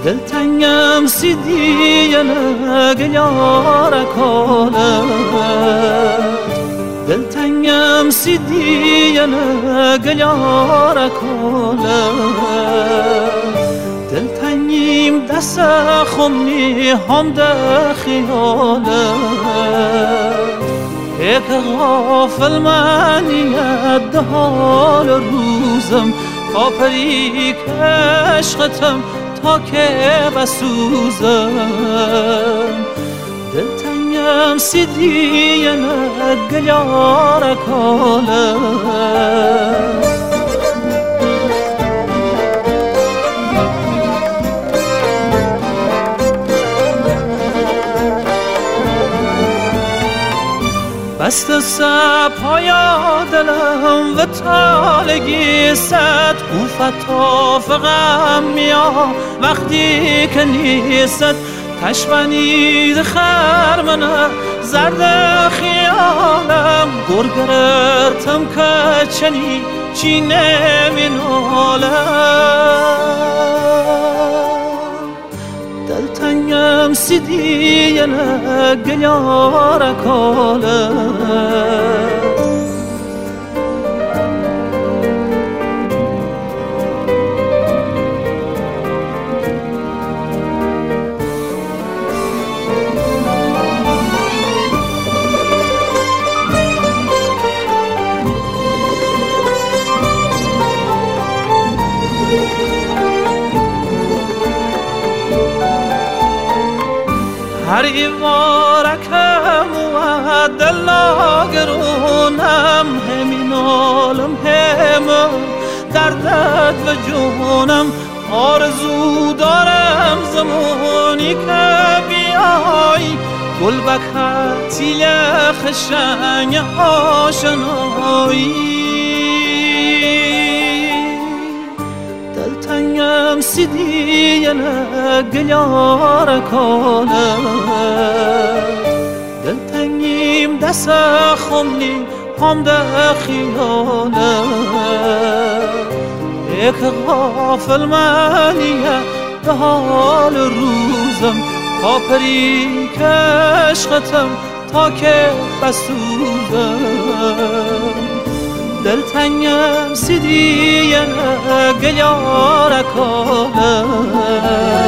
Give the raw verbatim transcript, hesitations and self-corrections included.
دلتنگم سیدیانه گلیاره کالت دلتنگم سیدیانه گلیاره کالت دلتنگیم دست خمنی هم ده خیالت یک غافل منیت ده حال روزم تا پری عشقتم تا که بسوزم دلتنگم سیدیانه گلیاره کالت بست سپای دلم و تالگی ست او فتاف غم میا وقتی که نیست تشبنید خرمنه زرد خیالم گرگرتم که چنی چی نمینالم دلتنگم سیدیانه گلیاره کالت هر ایوارکم و دلاگرونم همین عالم همه دردت و جونم آرزو دارم زمانی که بیای گل بکتیل خشنگ آشنایی دلتنگم سیدیانه گلیاره کالت دلتنگیم دست خمنی هم ده خیالت یک غافل منیه به حال روزم تا پری که عشقتم تا که بسوزم دلتنگم سیدیانه گلیاره کالت